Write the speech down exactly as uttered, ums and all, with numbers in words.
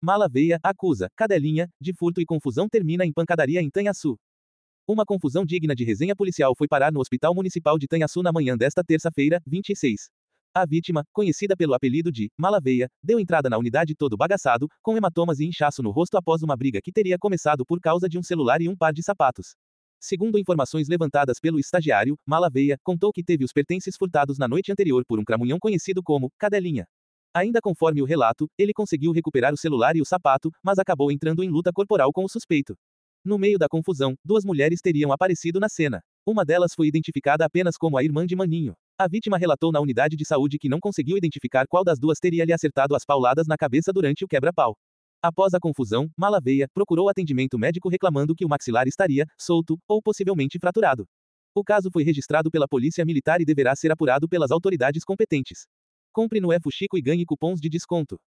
Malaveia, acusa, cadelinha, de furto e confusão termina em pancadaria em Tanhaçu. Uma confusão digna de resenha policial foi parar no Hospital Municipal de Tanhaçu na manhã desta terça-feira, vinte e seis. A vítima, conhecida pelo apelido de Malaveia, deu entrada na unidade todo bagaçado, com hematomas e inchaço no rosto após uma briga que teria começado por causa de um celular e um par de sapatos. Segundo informações levantadas pelo estagiário, Malaveia contou que teve os pertences furtados na noite anterior por um cramunhão conhecido como Cadelinha. Ainda conforme o relato, ele conseguiu recuperar o celular e o sapato, mas acabou entrando em luta corporal com o suspeito. No meio da confusão, duas mulheres teriam aparecido na cena. Uma delas foi identificada apenas como a irmã de Maninho. A vítima relatou na unidade de saúde que não conseguiu identificar qual das duas teria lhe acertado as pauladas na cabeça durante o quebra-pau. Após a confusão, Malaveia procurou atendimento médico reclamando que o maxilar estaria solto, ou possivelmente fraturado. O caso foi registrado pela Polícia Militar e deverá ser apurado pelas autoridades competentes. Compre no E Fuxico e ganhe cupons de desconto.